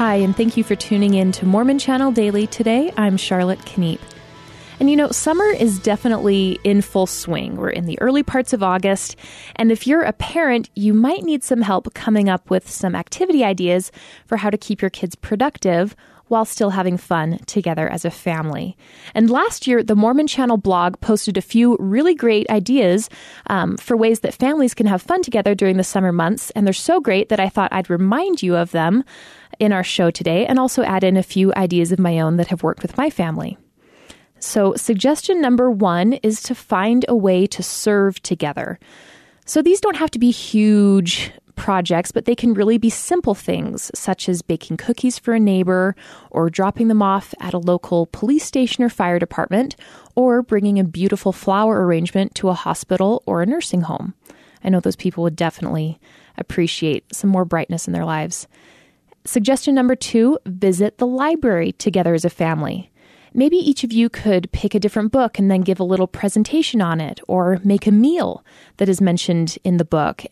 Hi, and thank you for tuning in to Mormon Channel Daily. Today, I'm Charlotte Kniep. And you know, summer is definitely in full swing. We're in the early parts of August, and if you're a parent, you might need some help coming up with some activity ideas for how to keep your kids productive while still having fun together as a family. And last year, the Mormon Channel blog posted a few really great ideas for ways that families can have fun together during the summer months, and they're so great that I thought I'd remind you of them in our show today, and also add in a few ideas of my own that have worked with my family. So suggestion number 1 is to find a way to serve together. So these don't have to be huge projects, but they can really be simple things, such as baking cookies for a neighbor, or dropping them off at a local police station or fire department, or bringing a beautiful flower arrangement to a hospital or a nursing home. I know those people would definitely appreciate some more brightness in their lives. Suggestion number 2, visit the library together as a family. Maybe each of you could pick a different book and then give a little presentation on it, or make a meal that is mentioned in the book,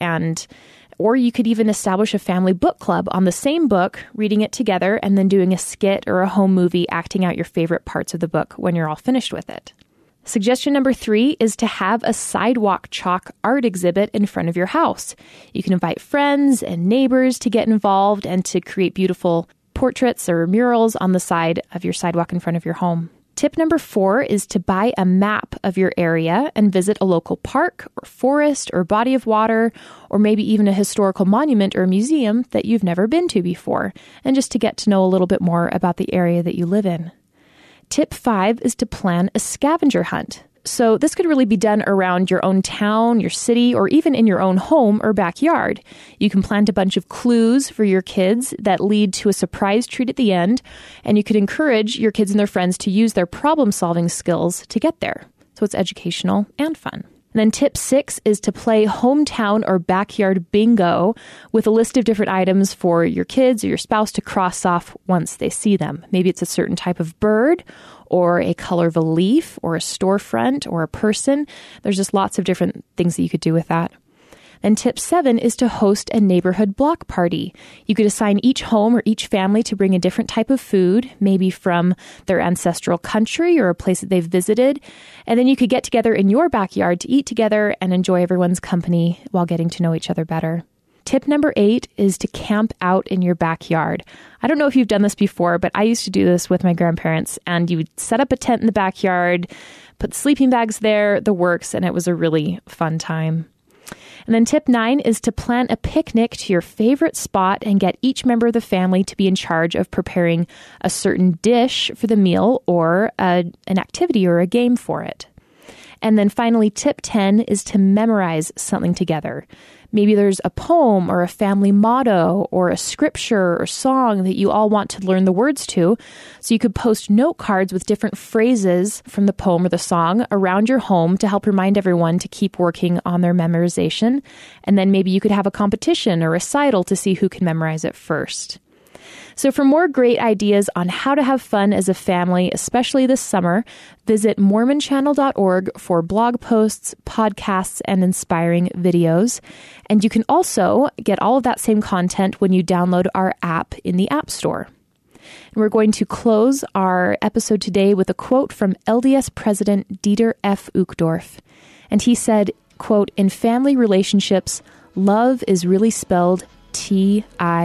or you could even establish a family book club on the same book, reading it together, and then doing a skit or a home movie acting out your favorite parts of the book when you're all finished with it. Suggestion number 3 is to have a sidewalk chalk art exhibit in front of your house. You can invite friends and neighbors to get involved and to create beautiful portraits or murals on the side of your sidewalk in front of your home. Tip number 4 is to buy a map of your area and visit a local park or forest or body of water, or maybe even a historical monument or museum that you've never been to before, and just to get to know a little bit more about the area that you live in. Tip 5 is to plan a scavenger hunt. So this could really be done around your own town, your city, or even in your own home or backyard. You can plant a bunch of clues for your kids that lead to a surprise treat at the end, and you could encourage your kids and their friends to use their problem-solving skills to get there. So it's educational and fun. And then tip 6 is to play hometown or backyard bingo with a list of different items for your kids or your spouse to cross off once they see them. Maybe it's a certain type of bird, or a color of a leaf, or a storefront, or a person. There's just lots of different things that you could do with that. Then tip 7 is to host a neighborhood block party. You could assign each home or each family to bring a different type of food, maybe from their ancestral country or a place that they've visited. And then you could get together in your backyard to eat together and enjoy everyone's company while getting to know each other better. Tip number 8 is to camp out in your backyard. I don't know if you've done this before, but I used to do this with my grandparents, and you would set up a tent in the backyard, put sleeping bags there, the works, and it was a really fun time. And then tip 9 is to plan a picnic to your favorite spot and get each member of the family to be in charge of preparing a certain dish for the meal, or an activity or a game for it. And then finally, tip 10 is to memorize something together. Maybe there's a poem or a family motto or a scripture or song that you all want to learn the words to. So you could post note cards with different phrases from the poem or the song around your home to help remind everyone to keep working on their memorization. And then maybe you could have a competition or recital to see who can memorize it first. So for more great ideas on how to have fun as a family, especially this summer, visit mormonchannel.org for blog posts, podcasts, and inspiring videos. And you can also get all of that same content when you download our app in the App Store. And we're going to close our episode today with a quote from LDS President Dieter F. Uchtdorf. And he said, quote, "In family relationships, love is really spelled Time.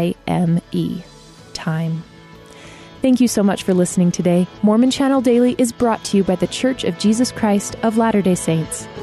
Time." Thank you so much for listening today. Mormon Channel Daily is brought to you by The Church of Jesus Christ of Latter-day Saints.